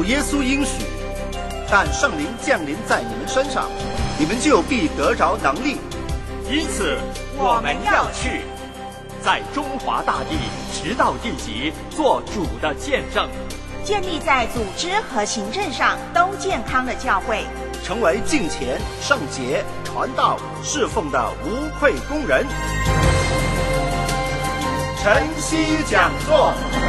主耶稣应许，但圣灵降临在你们身上，你们就必得着能力。 因此我们要去，在中华大地直到地极做主的见证， 建立在组织和行政上都健康的教会， 成为敬虔、圣洁、传道、侍奉的无愧工人。晨曦讲座。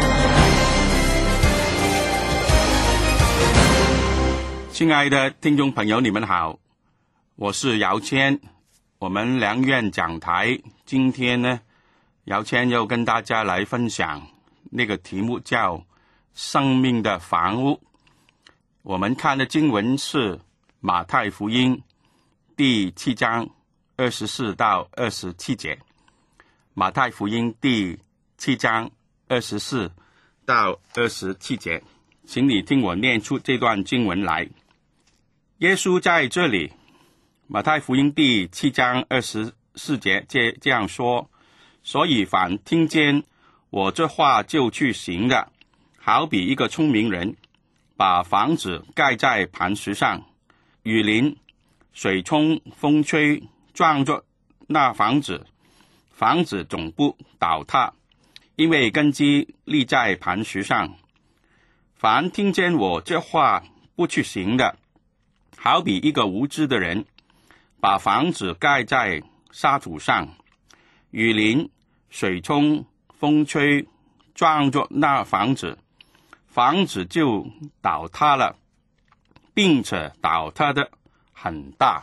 亲爱的听众朋友，你们好，我是姚谦。我们良苑讲台今天呢，姚谦要跟大家来分享那个题目叫生命的房屋。我们看的经文是马太福音第7章24到27节。马太福音第7章24到27节，请你听我念出这段经文来。耶稣在这里，马太福音第7章24节这样说：所以凡听见我这话就去行的，好比一个聪明人，把房子盖在磐石上，雨淋、水冲、风吹，撞着那房子，房子总不倒塌，因为根基立在磐石上。凡听见我这话不去行的，好比一个无知的人，把房子盖在沙土上，雨淋、水冲、风吹，撞着那房子，房子就倒塌了，并且倒塌的很大。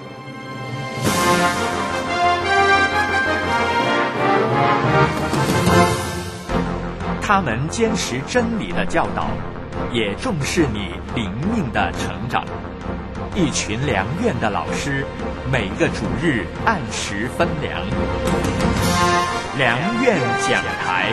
他们坚持真理的教导，也重视你灵命的成长。一群良苑的老师，每个主日按时分粮。良苑讲台，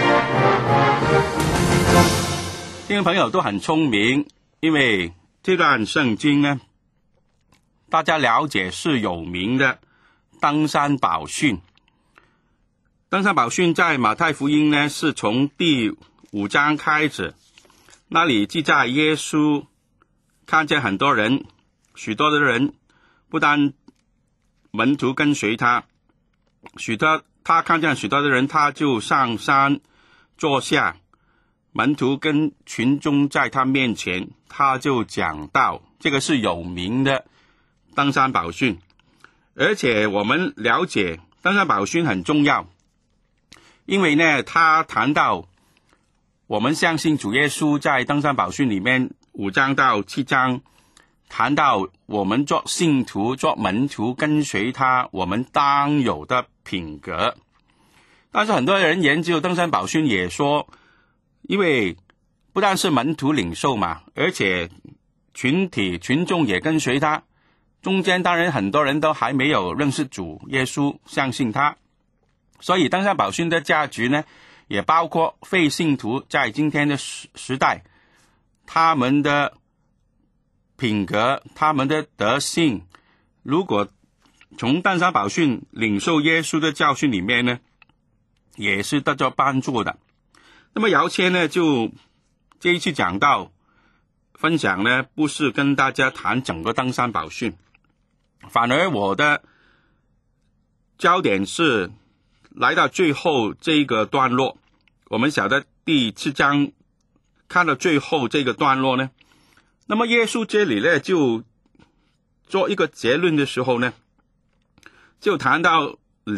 听众朋友都很聪明，因为这段圣经呢，大家了解是有名的登山宝训。登山宝训在马太福音呢，是从第5章开始，那里记载耶稣看见很多人，许多的人，不但门徒跟随他，他看见许多的人，他就上山坐下，门徒跟群众在他面前，他就讲道。这个是有名的登山宝训。而且我们了解登山宝训很重要，因为呢，他谈到我们相信主耶稣在登山宝训里面5章到7章谈到我们做信徒、做门徒跟随他，我们当有的品格。但是很多人研究登山宝训也说，因为不但是门徒领受嘛，而且群众也跟随他，中间当然很多人都还没有认识主耶稣，相信他。所以登山宝训的价值呢，也包括非信徒在今天的时代，他们的品格、他们的德性，如果从登山宝训领受耶稣的教训里面呢，也是得到帮助的。那么姚谦呢，就这一次讲到分享呢，不是跟大家谈整个登山宝训，反而我的焦点是来到最后这个段落。我们晓得第7章看到最后这个段落呢，那么耶稣这里呢，就做一个结论的时候呢，就谈到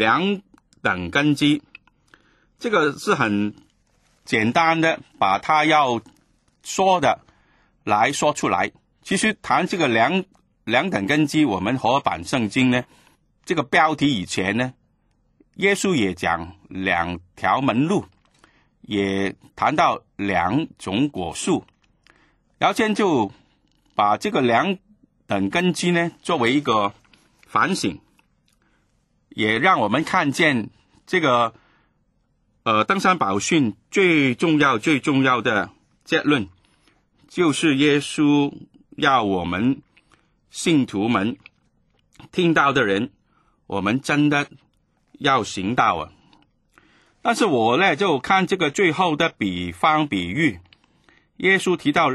2等根基。这个是很简单的把他要说的来说出来。其实谈这个两等根基，我们和合版圣经呢，这个标题以前呢，耶稣也讲2条门路，也谈到2种果树。姚谦就把这个2等根基呢，作为一个反省，也让我们看见这个登山宝训最重要的结论，就是耶稣要我们信徒们听到的人，我们真的要行道啊。但是我呢，就看这个最后的比方比喻，耶稣提到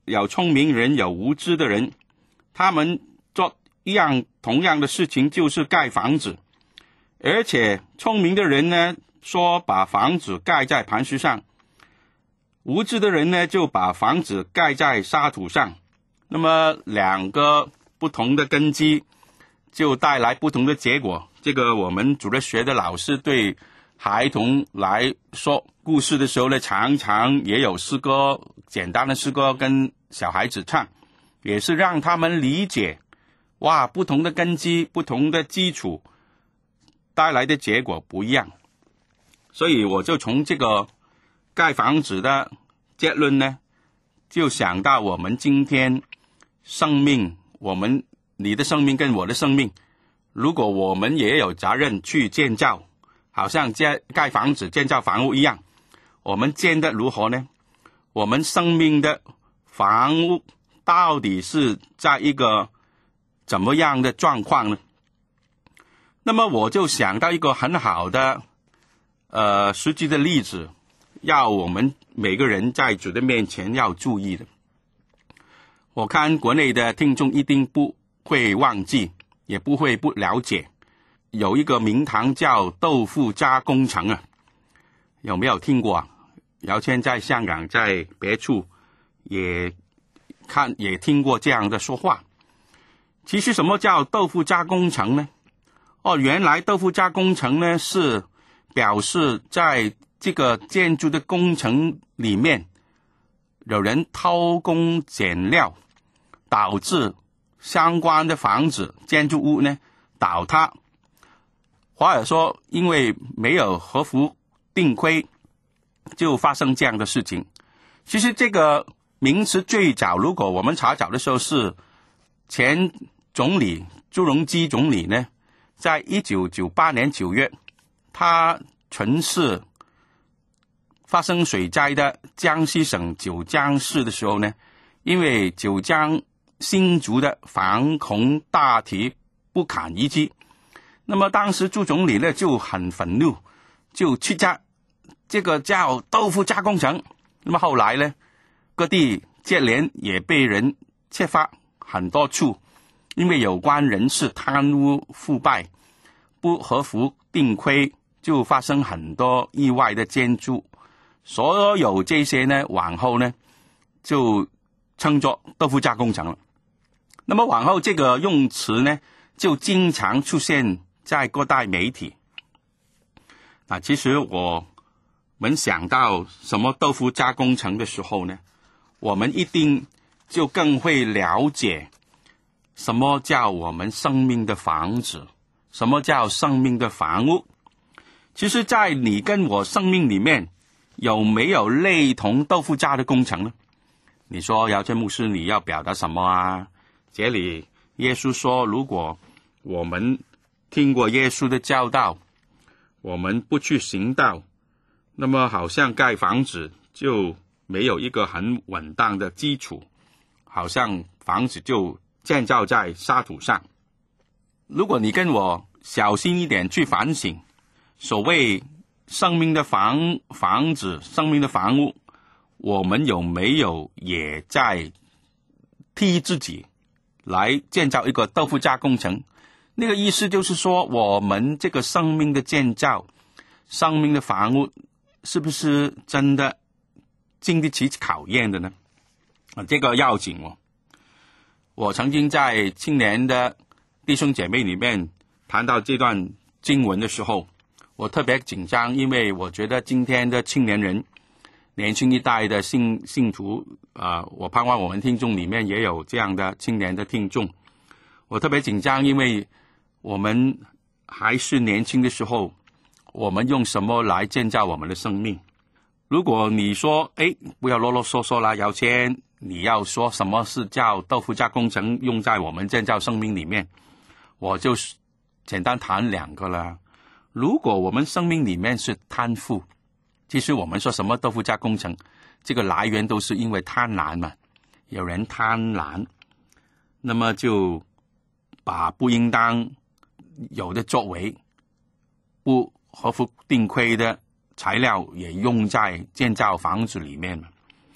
有聪明人，有无知的人，他们做同样的事情，就是盖房子。而且聪明的人呢，说把房子盖在磐石上，无知的人呢，就把房子盖在沙土上。那么两个不同的根基就带来不同的结果。这个我们主日学的老师对孩童来说故事的时候呢，常常也有诗歌，简单的诗歌跟小孩子唱，也是让他们理解，哇，不同的根基，不同的基础带来的结果不一样。所以我就从这个盖房子的结论呢，就想到我们今天生命，你的生命跟我的生命，如果我们也有责任去建造，好像盖房子建造房屋一样，我们建得如何呢？我们生命的房屋到底是在一个怎么样的状况呢？那么我就想到一个很好的实际的例子，要我们每个人在主的面前要注意的。我看国内的听众一定不会忘记，也不会不了解，有一个名堂叫豆腐渣工程啊，有没有听过啊？姚谦在香港，在别处也听过这样的说话。其实什么叫豆腐渣工程呢？原来豆腐渣工程呢，是表示在这个建筑的工程里面有人偷工减料，导致相关的房子建筑物呢倒塌，或者说因为没有合乎定规就发生这样的事情。其实这个名词最早，如果我们查找的时候，是前总理朱镕基总理呢，在1998年9月，他巡视发生水灾的江西省九江市的时候呢，因为九江新竹的防洪大堤不堪一击，那么当时朱总理呢就很愤怒，就斥责这个叫豆腐渣工程。那么后来呢，各地接连也被人揭发很多处，因为有关人士贪污腐败，不合乎定规，就发生很多意外的建筑。所有这些呢，往后呢就称作豆腐渣工程了。那么往后这个用词呢，就经常出现在各大媒体。其实我们想到什么豆腐渣工程的时候呢，我们一定就更会了解什么叫我们生命的房子，什么叫生命的房屋。其实在你跟我生命里面，有没有类同豆腐渣的工程呢？你说姚谦牧师，你要表达什么啊？这里耶稣说，如果我们听过耶稣的教导，我们不去行道，那么好像盖房子就没有一个很稳当的基础，好像房子就建造在沙土上。如果你跟我小心一点去反省，所谓生命的房子，生命的房屋，我们有没有也在替自己来建造一个豆腐渣工程？那个意思就是说，我们这个生命的建造，生命的房屋，是不是真的经得起考验的呢？这个要紧哦。我曾经在青年的弟兄姐妹里面谈到这段经文的时候，我特别紧张，因为我觉得今天的青年人，年轻一代的信徒我盼望我们听众里面也有这样的青年的听众。我特别紧张，因为我们还是年轻的时候，我们用什么来建造我们的生命？如果你说不要啰啰嗦嗦啦，姚谦，你要说什么是叫豆腐渣工程用在我们建造生命里面，我就简单谈两个啦。如果我们生命里面是贪腐，其实我们说什么豆腐渣工程，这个来源都是因为贪婪嘛，有人贪婪，那么就把不应当有的作为，不合乎定规的材料也用在建造房子里面嘛。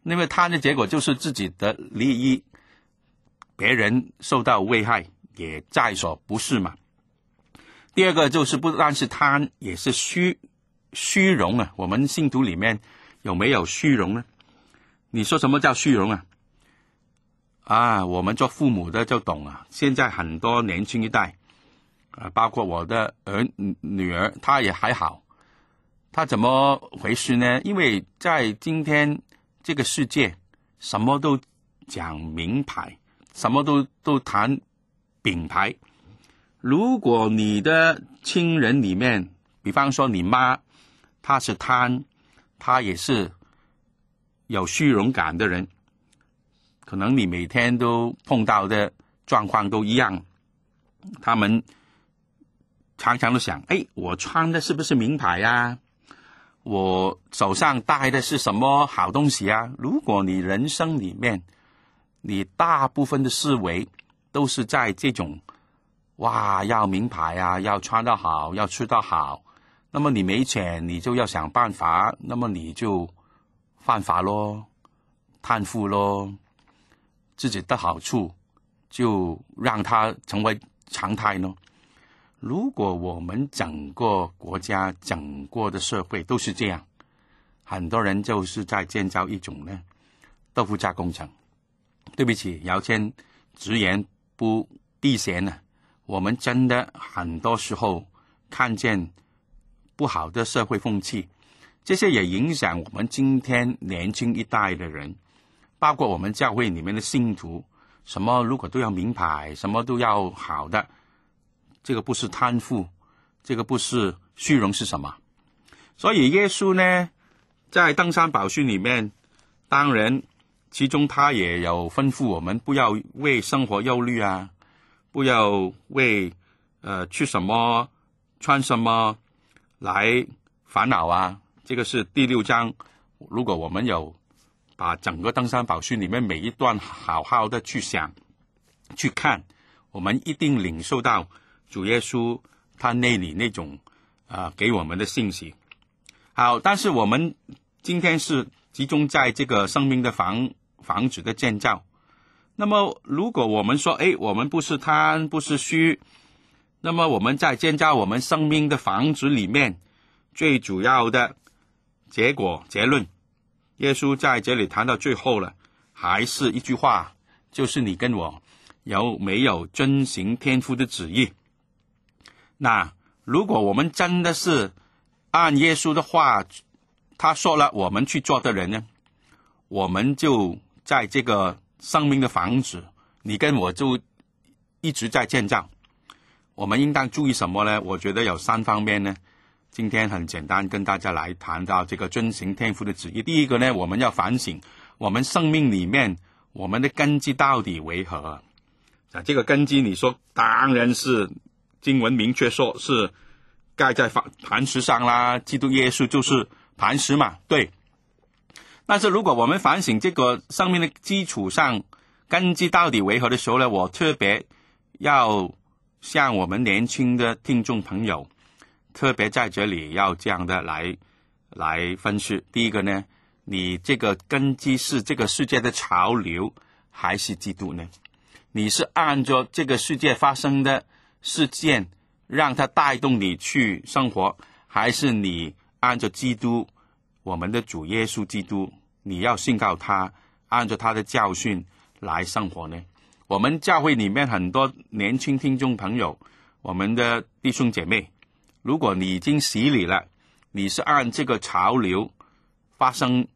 因为贪的结果就是自己的利益，别人受到危害也在所不是嘛。第二个就是不但是贪，也是虚荣啊。我们信徒里面有没有虚荣呢？你说什么叫虚荣啊？我们做父母的就懂啊。现在很多年轻一代包括我的女儿，她也还好。她怎么回事呢？因为在今天这个世界，什么都讲名牌，什么都谈品牌。如果你的亲人里面，比方说你妈，她是贪，她也是有虚荣感的人，可能你每天都碰到的状况都一样。他们常常都想，我穿的是不是名牌啊？我手上戴的是什么好东西啊？如果你人生里面，你大部分的思维都是在这种要名牌啊，要穿得好，要吃得好，那么你没钱，你就要想办法，那么你就犯法咯，贪腐咯，自己的好处就让它成为常态咯。如果我们整个国家、整个的社会都是这样，很多人就是在建造一种呢豆腐渣工程。对不起，姚谦直言不避嫌我们真的很多时候看见不好的社会风气，这些也影响我们今天年轻一代的人，包括我们教会里面的信徒，什么如果都要名牌，什么都要好的，这个不是贪腐，这个不是虚荣是什么？所以耶稣呢，在登山宝训里面，当然其中他也有吩咐我们不要为生活忧虑啊，不要为吃什么穿什么来烦恼啊。这个是第6章，如果我们有把整个登山宝训里面每一段好好的去想去看，我们一定领受到主耶稣他那里那种给我们的信息。好，但是我们今天是集中在这个生命的房子的建造。那么如果我们说我们不是贪不是虚，那么我们在建造我们生命的房子里面，最主要的结论，耶稣在这里谈到最后了，还是一句话，就是你跟我有没有遵行天父的旨意。那如果我们真的是按耶稣的话他说了我们去做的人呢，我们就在这个生命的房子，你跟我就一直在建造。我们应当注意什么呢？我觉得有3方面呢，今天很简单跟大家来谈到这个遵行天父的旨意。第一个呢，我们要反省我们生命里面我们的根基到底为何。这个根基你说当然是经文明确说是盖在磐石上啦，基督耶稣就是磐石嘛，对。但是如果我们反省这个生命的基础上根基到底为何的时候呢，我特别要向我们年轻的听众朋友特别在这里要这样的来分析。第一个呢，你这个根基是这个世界的潮流还是基督呢？你是按照这个世界发生的事件让它带动你去生活，还是你按照基督我们的主耶稣基督，你要信靠他，按照他的教训来生活呢？我们教会里面很多年轻听众朋友，我们的弟兄姐妹，如果你已经洗礼了，你是按这个潮流发生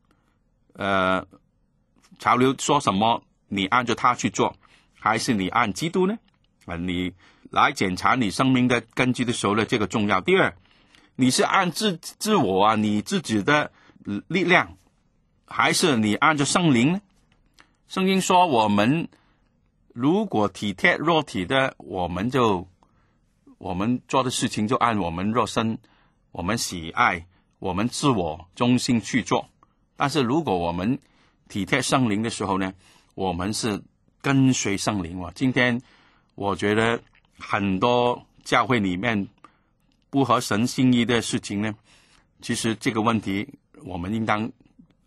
潮流说什么你按照他去做，还是你按基督呢？你来检查你生命的根基的时候呢，这个重要。第二，你是按自我你自己的力量，还是你按照圣灵呢？圣经说我们如果体贴肉体的，我们做的事情就按我们肉身，我们喜爱，我们自我中心去做。但是如果我们体贴圣灵的时候呢，我们是跟随圣灵。今天我觉得很多教会里面不合神心意的事情呢，其实这个问题我们应当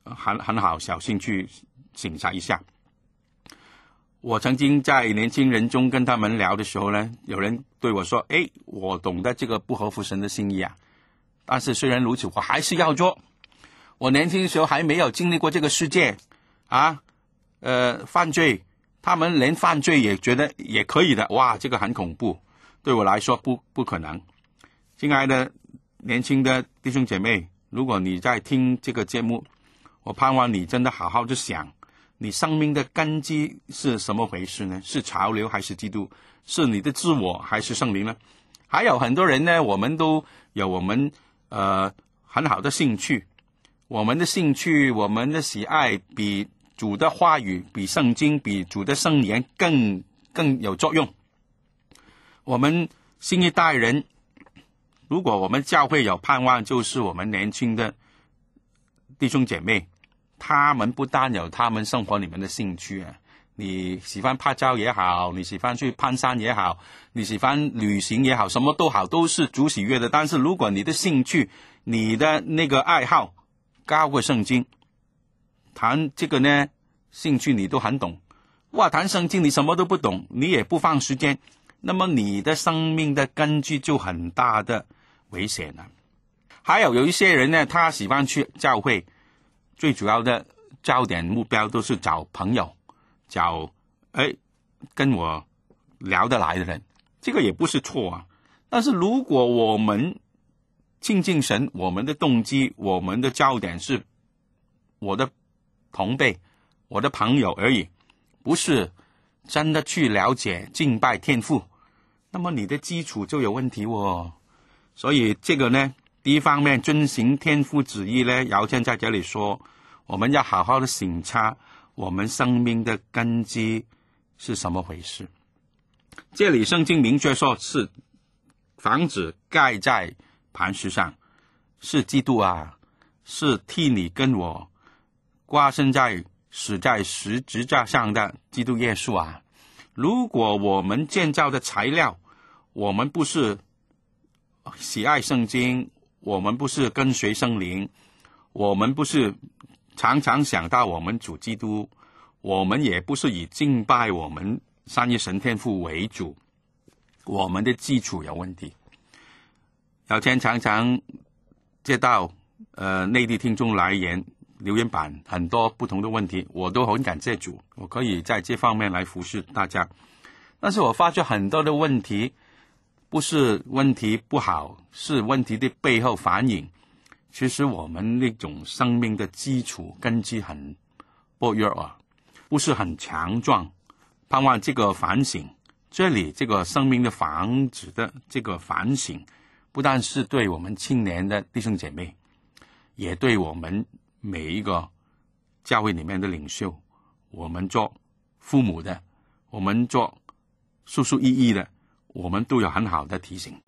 很好，小心去审查一下。我曾经在年轻人中跟他们聊的时候呢，有人对我说：“我懂得这个不合乎神的心意啊，但是虽然如此，我还是要做。我年轻的时候还没有经历过这个世界啊，犯罪，他们连犯罪也觉得也可以的，哇，这个很恐怖，对我来说不可能。”亲爱的年轻的弟兄姐妹，如果你在听这个节目，我盼望你真的好好的想，你生命的根基是什么回事呢？是潮流还是基督？是你的自我还是圣灵呢？还有很多人呢，我们都有我们很好的兴趣，我们的兴趣，我们的喜爱比主的话语，比圣经，比主的圣言更有作用。我们新一代人，如果我们教会有盼望，就是我们年轻的弟兄姐妹，他们不但有他们生活里面的兴趣啊，你喜欢拍照也好，你喜欢去攀山也好，你喜欢旅行也好，什么都好，都是主喜悦的。但是如果你的兴趣，你的那个爱好高过圣经，谈这个呢兴趣你都很懂，哇，谈圣经你什么都不懂，你也不放时间，那么你的生命的根基就很大的危险了。还有一些人呢，他喜欢去教会，最主要的焦点目标都是找朋友，找跟我聊得来的人，这个也不是错啊。但是如果我们亲近神，我们的动机，我们的焦点是我的同辈，我的朋友而已，不是真的去了解敬拜天父，那么你的基础就有问题哦。所以这个呢，第一方面遵行天父旨意呢，姚谦在这里说，我们要好好的审查我们生命的根基是什么回事。这里圣经明确说是房子盖在磐石上，是基督啊，是替你跟我挂身在死在十字架上的基督耶稣啊。如果我们建造的材料，我们不是喜爱圣经，我们不是跟随圣灵，我们不是常常想到我们主基督，我们也不是以敬拜我们三一神天父为主，我们的基础有问题。姚谦常常接到内地听众来言留言板很多不同的问题，我都很感谢主，我可以在这方面来服侍大家。但是我发觉很多的问题不是问题不好，是问题的背后反映其实我们那种生命的基础根基很薄弱啊，不是很强壮。盼望这个反省，这里这个生命的房子的这个反省，不但是对我们青年的弟兄姐妹，也对我们每一个教会里面的领袖，我们做父母的，我们做叔叔姨姨的，我们都有很好的提醒。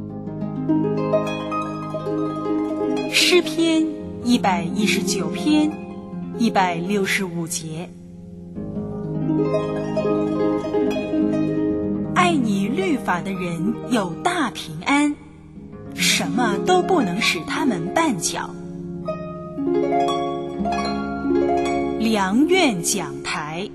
诗篇119篇165节，爱你律法的人有大平安，什么都不能使他们绊脚。良苑讲台。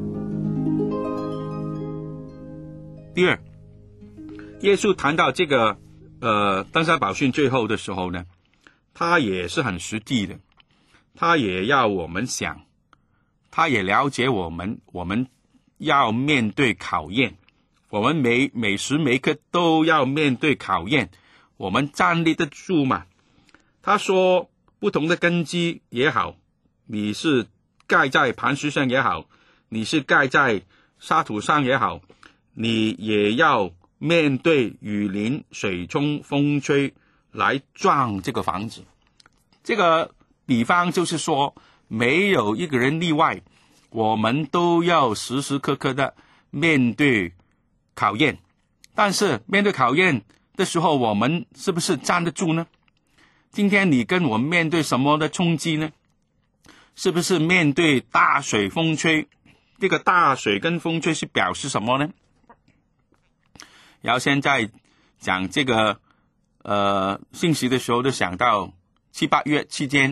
第二，耶稣谈到这个登山宝训最后的时候呢，他也是很实际的，他也要我们想，他也了解我们要面对考验，我们每时每刻都要面对考验，我们站立得住吗？他说不同的根基也好，你是盖在磐石上也好，你是盖在沙土上也好，你也要面对雨淋、水冲、风吹来撞这个房子。这个比方就是说，没有一个人例外，我们都要时时刻刻的面对考验。但是面对考验的时候，我们是不是站得住呢？今天你跟我面对什么的冲击呢？是不是面对大水风吹？这个大水跟风吹是表示什么呢？然后现在讲这个信息的时候，就想到7、8月期间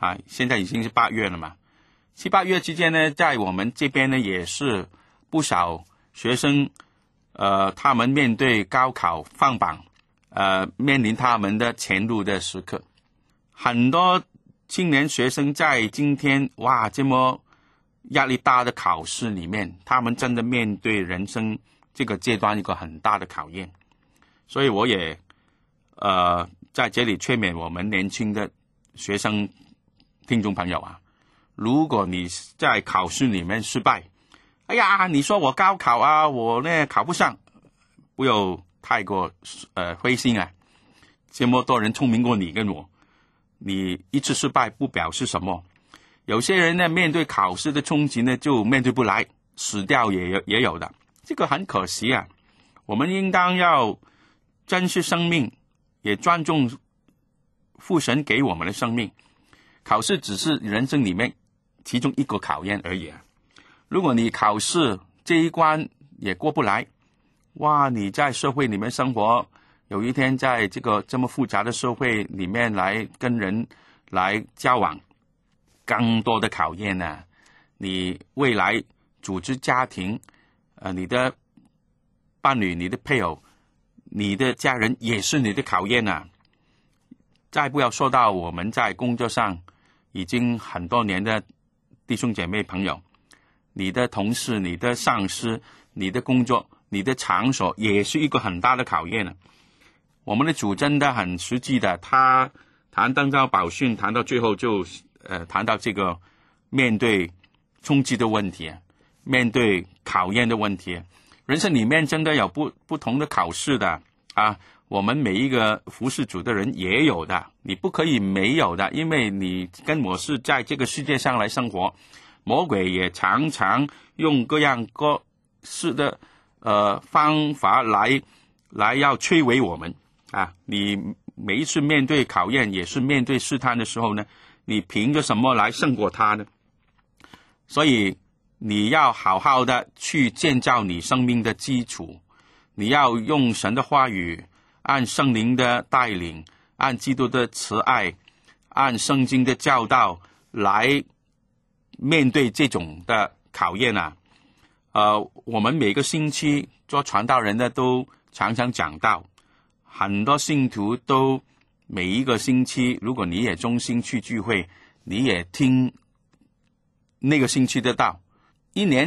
啊，现在已经是8月了嘛，7、8月之间呢，在我们这边呢也是不少学生，他们面对高考放榜，面临他们的前路的时刻。很多青年学生在今天哇这么压力大的考试里面，他们真的面对人生这个阶段一个很大的考验。所以我也在这里劝勉我们年轻的学生听众朋友啊，如果你在考试里面失败，哎呀，你说我高考啊，我呢考不上，不要太过灰心啊。这么多人聪明过你跟我，你一次失败不表示什么。有些人呢面对考试的冲击呢就面对不来，死掉也有的，这个很可惜啊。我们应当要珍视生命，也尊重父神给我们的生命。考试只是人生里面其中一个考验而已啊。如果你考试这一关也过不来，哇，你在社会里面生活，有一天在这个这么复杂的社会里面来跟人来交往，更多的考验啊。你未来组织家庭，你的伴侣、你的配偶、你的家人也是你的考验啊。再不要说到我们在工作上已经很多年的弟兄姐妹朋友，你的同事、你的上司、你的工作、你的场所也是一个很大的考验啊。我们的主真的很实际的，他谈登山宝训谈到最后就谈到这个面对冲击的问题，面对考验的问题。人生里面真的有不同的考试的啊，我们每一个服侍主的人也有的，你不可以没有的，因为你跟我是在这个世界上来生活，魔鬼也常常用各样各式的方法来要摧毁我们啊。你每一次面对考验也是面对试探的时候呢，你凭着什么来胜过他呢？所以你要好好的去建造你生命的基础，你要用神的话语，按圣灵的带领，按基督的慈爱，按圣经的教导来面对这种的考验啊。我们每个星期做传道人的都常常讲道，很多信徒都每一个星期，如果你也忠心去聚会，你也听那个星期的道，一年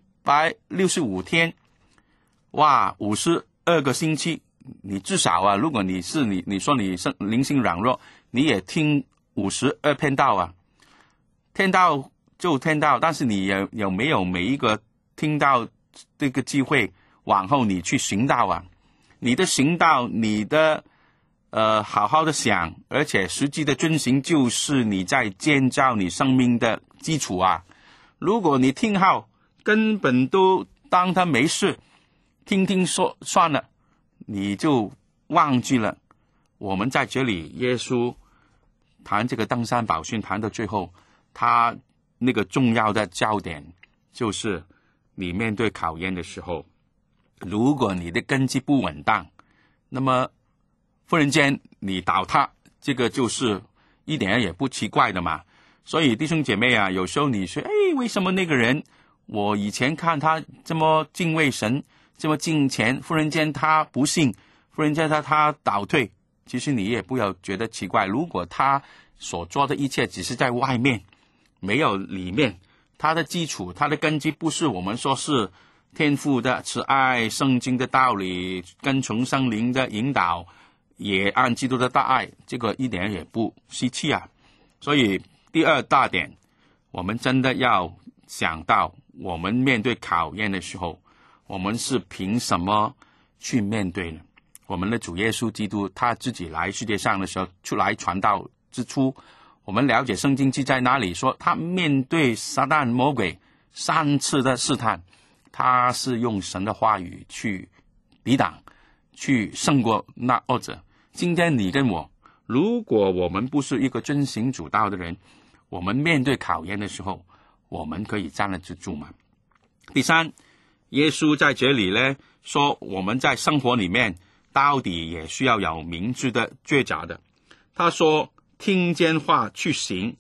365天，哇，52个星期，你至少啊，如果你说你灵性软弱，你也听52篇道啊。听到就听到，但是你有没有每一个听到这个机会往后你去行道啊？你的行道，你的好好的想，而且实际的遵行，就是你在建造你生命的基础啊。如果你听好，根本都当他没事，听说算了，你就忘记了。我们在这里，耶稣谈这个登山宝训谈到最后，他那个重要的焦点就是你面对考验的时候，如果你的根基不稳当，那么忽然间你倒塌，这个就是一点也不奇怪的嘛。所以弟兄姐妹啊，有时候你说，为什么那个人我以前看他这么敬畏神，这么敬虔，忽然间他不信，忽然间他倒退，其实你也不要觉得奇怪。如果他所做的一切只是在外面，没有里面，他的基础，他的根基不是我们说是天父的慈爱，圣经的道理，跟从圣灵的引导，也按基督的大爱，这个一点也不稀奇啊。所以第二大点，我们真的要想到，我们面对考验的时候，我们是凭什么去面对呢？我们的主耶稣基督他自己来世界上的时候，出来传道之初，我们了解圣经记在哪里说，他面对撒旦魔鬼3次的试探，他是用神的话语去抵挡，去胜过那恶者。今天你跟我，如果我们不是一个遵行主道的人，我们面对考验的时候，我们可以站得住吗？第三，耶稣在这里呢说，我们在生活里面到底也需要有明智的抉择的。他说，听见话去行，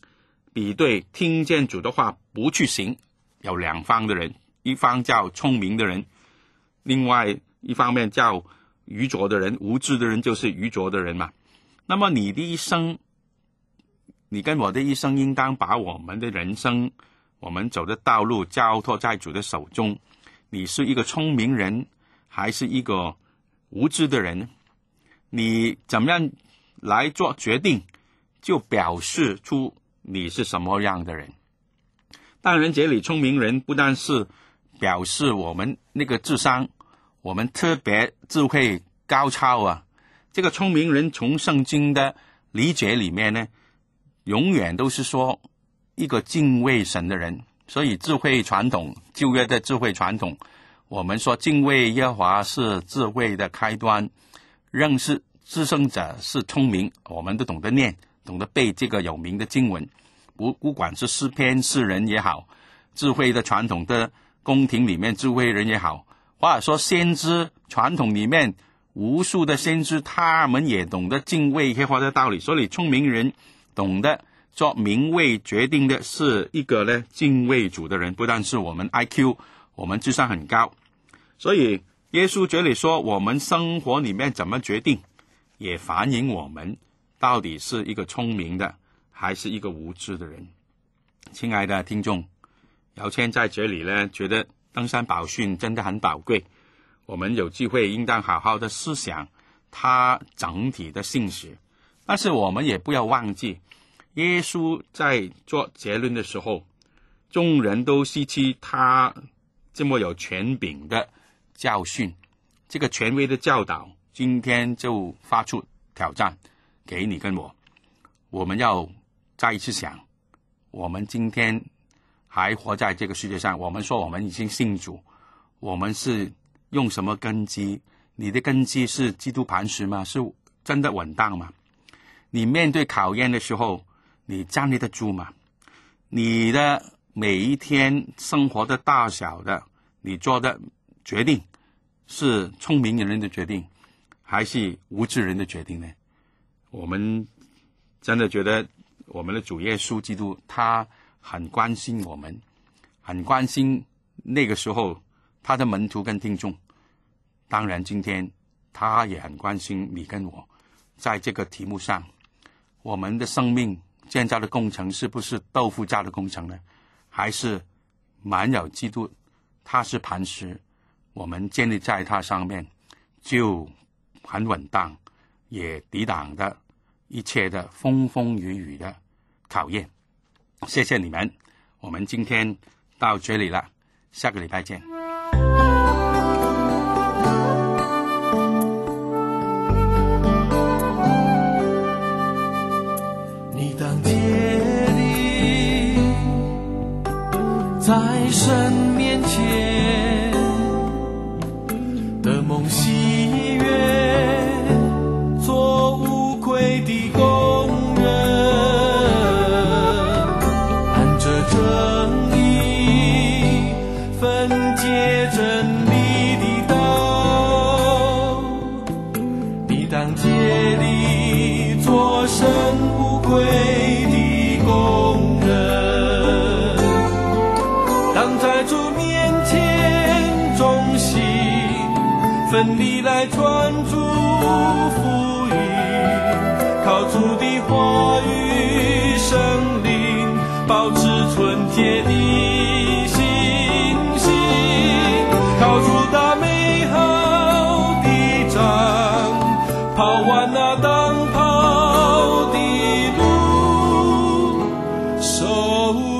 比对听见主的话不去行，有两方的人，一方叫聪明的人，另外一方面叫愚拙的人，无知的人就是愚拙的人嘛。那么你的一生，你跟我的一生，应当把我们的人生，我们走的道路交托在主的手中。你是一个聪明人，还是一个无知的人？你怎么样来做决定，就表示出你是什么样的人。当然这里聪明人不但是表示我们那个智商，我们特别智慧高超啊。这个聪明人从圣经的理解里面呢，永远都是说一个敬畏神的人。所以智慧传统，旧约的智慧传统，我们说敬畏耶和华是智慧的开端，认识至圣者是聪明，我们都懂得念，懂得背这个有名的经文，不管是诗篇诗人也好，智慧的传统的宫廷里面智慧人也好，或者说先知传统里面无数的先知，他们也懂得敬畏耶和华的道理。所以聪明人懂得做明位决定的是一个呢敬畏主的人，不但是我们 IQ 我们智商很高。所以耶稣这里说我们生活里面怎么决定，也反映我们到底是一个聪明的还是一个无知的人。亲爱的听众，姚谦在这里呢觉得登山宝训真的很宝贵，我们有机会应当好好的思想它整体的信息。但是我们也不要忘记，耶稣在做结论的时候，众人都希奇他这么有权柄的教训，这个权威的教导，今天就发出挑战给你跟我。我们要再一次想，我们今天还活在这个世界上，我们说我们已经信主，我们是用什么根基？你的根基是基督磐石吗？是真的稳当吗？你面对考验的时候，你站立得住吗？你的每一天生活的大小的，你做的决定是聪明人的决定，还是无知人的决定呢？我们真的觉得我们的主耶稣基督他很关心我们，很关心那个时候他的门徒跟听众。当然今天他也很关心你跟我，在这个题目上，我们的生命建造的工程是不是豆腐渣的工程呢？还是满有基督，他是磐石，我们建立在他上面就很稳当，也抵挡的一切的风风雨雨的考验。谢谢你们，我们今天到这里了，下个礼拜见。 你当竭力在神面前的梦喜悦，做无愧的工人，按着正义分解真理的道。你当竭力做神无愧的工人，当在主面前忠心奋力来传主福音，靠主的话语圣灵保持纯洁的信心，靠主打美好的仗，跑完那当跑的路，手